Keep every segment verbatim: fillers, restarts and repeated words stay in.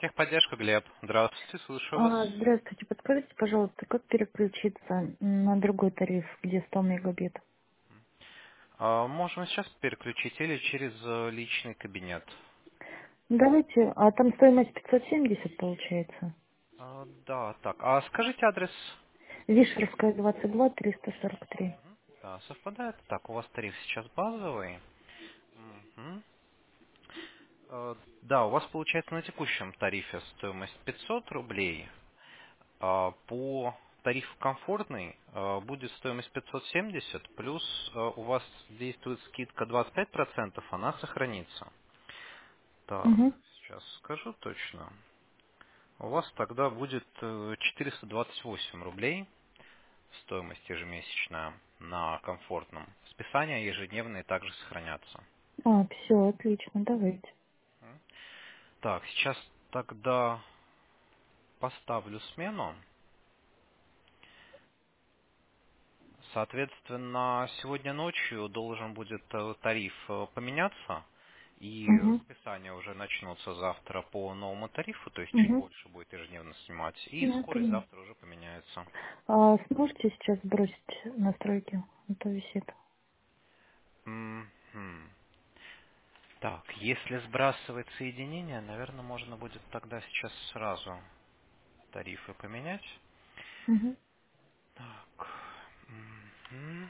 Техподдержка, Глеб. Здравствуйте, слышу вас. А, здравствуйте, подскажите, пожалуйста, как переключиться на другой тариф, где сто мегабит? А, Можем сейчас переключить или через э, личный кабинет. Давайте, а там стоимость пятьсот семьдесят получается. А, Да, так. А скажите адрес. Вишерская, двадцать два, триста сорок три. Да, совпадает. Так, у вас тариф сейчас базовый. Мгм. Э, Да, у вас получается на текущем тарифе стоимость пятьсот рублей. А По тарифу комфортный э, будет стоимость пятьсот семьдесят, плюс э, у вас действует скидка двадцать пять процентов, она сохранится. Так, Угу. сейчас скажу точно. У вас тогда будет э, четыреста двадцать восемь рублей стоимость ежемесячная на комфортном. Списания ежедневные также сохранятся. А, все, отлично, давайте. М. Так, сейчас тогда поставлю смену. Соответственно, сегодня ночью должен будет э, тариф э, поменяться, и Угу. списания уже начнутся завтра по новому тарифу, то есть чуть Угу. больше будет ежедневно снимать, и Я скорость поняла. завтра уже поменяется. А сможете сейчас сбросить настройки? А то висит. Мгм. Так, если сбрасывать соединение, наверное, можно будет тогда сейчас сразу тарифы поменять. Угу. Так. Мгм.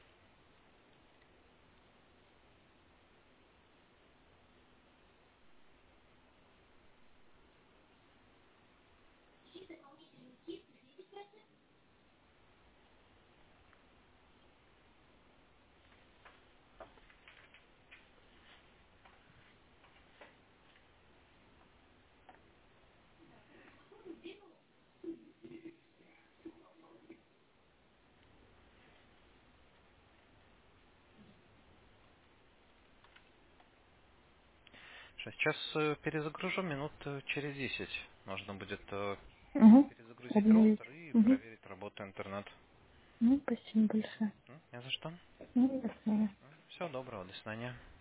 Сейчас э, перезагружу минут э, через десять. Нужно будет э, Угу. перезагрузить Обновить. роутер и Угу. проверить работу интернет. Ну, спасибо большое. М, Не за что. Ну, ясно. Всего доброго, до свидания.